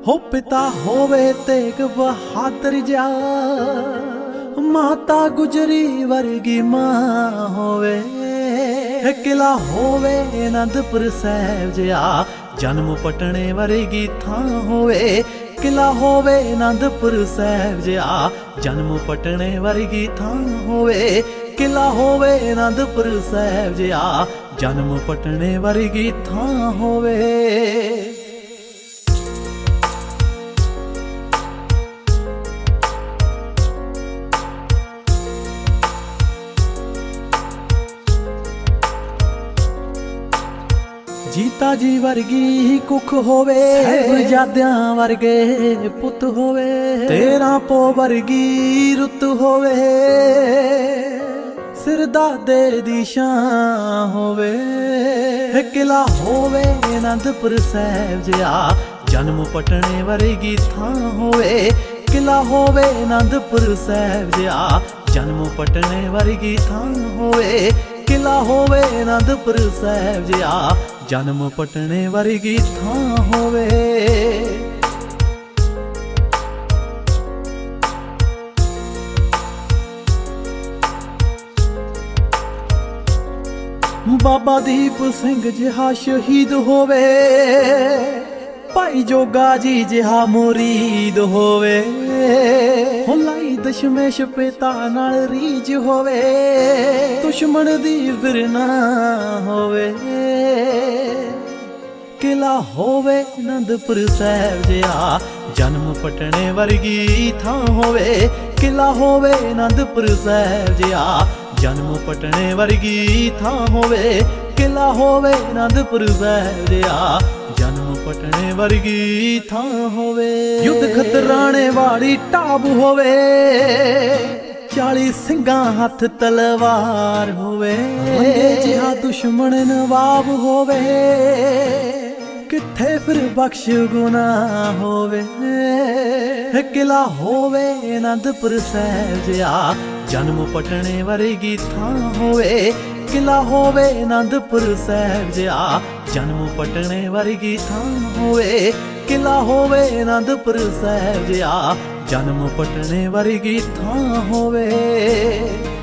ਹੋ ਪਿਤਾ ਹੋਵੇ ਤੇਗ ਬਹਾਦਰ ਜਾ, ਮਾਤਾ ਗੁਜਰੀ ਵਰਗੀ ਮਾਂ ਹੋਵੇ। ਕਿਲਾ ਹੋਵੇ ਅਨੰਦਪੁਰ ਸਾਹਿਬ ਜਿਹਾ, ਜਨਮ ਪਟਣੇ ਵਰਗੀ ਥਾਂ ਹੋਵੇ। ਕਿਲਾ ਹੋਵੇ ਅਨੰਦਪੁਰ ਸਾਹਿਬ ਜਿਹਾ, ਜਨਮ ਪਟਣੇ ਵਰਗੀ ਥਾਂ ਹੋਵੇ। ਕਿਲਾ ਹੋਵੇ ਅਨੰਦਪੁਰ ਸਾਹਿਬ ਜਿਹਾ, ਜਨਮ ਪਟਣੇ ਵਰਗੀ ਥਾਂ ਹੋਵੇ। ਜੀਤਾ ਜੀ ਵਰਗੀ ਕੁੱਖ ਹੋਵੇ, ਸਾਹਿਬਜ਼ਾਦਿਆਂ ਵਰਗੇ ਪੁੱਤ ਹੋਵੇ। 13 ਪੋ ਵਰਗੀ ਰੁੱਤ ਹੋਵੇ, ਸਿਰਦਾਦੇ ਦੀ ਸ਼ਾਨ ਹੋਵੇ। ਕਿਲਾ ਹੋਵੇ ਅਨੰਦਪੁਰ ਸਾਹਿਬ ਜਿਹਾ, ਜਨਮ ਪਟਣੇ ਵਰਗੀ ਥਾਂ ਹੋਵੇ। ਕਿਲਾ ਹੋਵੇ ਅਨੰਦਪੁਰ ਸਾਹਿਬ ਜਿਹਾ, ਜਨਮ ਪਟਣੇ ਵਰਗੀ ਥਾਂ ਹੋਵੇ। ਕਿਲਾ ਹੋਵੇ ਅਨੰਦਪੁਰ ਸਾਹਿਬ ਜਿਹਾ, ਜਨਮ ਪਟਣੇ ਵਰਗੀ ਥਾਂ ਹੋਵੇ। ਬਾਬਾ ਦੀਪ ਸਿੰਘ ਜਿਹਾ ਸ਼ਹੀਦ ਹੋਵੇ, ਭਾਈ ਜੋਗਾ ਜੀ ਜਿਹਾ ਮੁਰੀਦ ਹੋਵੇ। ਲਾਈ ਦਸ਼ਮੇਸ਼ ਪਿਤਾ ਨਾਲ ਰੀਝ ਹੋਵੇ, ਦੁਸ਼ਮਣ ਦੀ ਫਿਰਨਾ ਹੋਵੇ। ਕਿਲਾ ਹੋਵੇ ਅਨੰਦਪੁਰ ਸਾਹਿਬ ਜਿਹਾ, ਜਨਮ ਪਟਣੇ ਵਰਗੀ ਥਾਂ ਹੋਵੇ। ਕਿਲਾ ਹੋਵੇ ਅਨੰਦਪੁਰ ਸਾਹਿਬ ਜਿਹਾ, ਜਨਮ ਪਟਣੇ ਵਰਗੀ ਥਾਂ ਹੋਵੇ। ਕਿਲਾ ਹੋਵੇ ਅਨੰਦਪੁਰ ਸਾਹਿਬ ਜਿਹਾ, ਜਨਮ ਪਟਣੇ ਵਰਗੀ ਥਾਂ ਹੋਵੇ। ਯੁੱਧ ਖਤਰਾਣੇ ਵਾਲੀ ਢਾਬ ਹੋਵੇ, 40 ਸਿੰਘਾਂ ਹੱਥ ਤਲਵਾਰ ਹੋਵੇ। ਜਿਹਾ ਦੁਸ਼ਮਣ ਨਵਾਬ ਹੋਵੇ, ਕਿੱਥੇ ਫਿਰ ਬਖਸ਼ ਗੁਨਾਹ ਹੋਵੇ। ਕਿਲਾ ਹੋਵੇ ਅਨੰਦਪੁਰ ਸਾਹਿਬ ਜਿਹਾ, ਜਨਮ ਪਟਣੇ ਵਰਗੀ ਥਾਂ ਹੋਵੇ। ਕਿਲਾ ਹੋਵੇ ਅਨੰਦਪੁਰ ਸਾਹਿਬ ਜਿਹਾ, ਜਨਮ ਪਟਣੇ ਵਰਗੀ ਥਾਂ ਹੋਵੇ। ਕਿਲਾ ਹੋਵੇ ਅਨੰਦਪੁਰ ਸਾਹਿਬ ਜਿਹਾ, ਜਨਮ ਪਟਣੇ ਵਰਗੀ ਥਾਂ ਹੋਵੇ।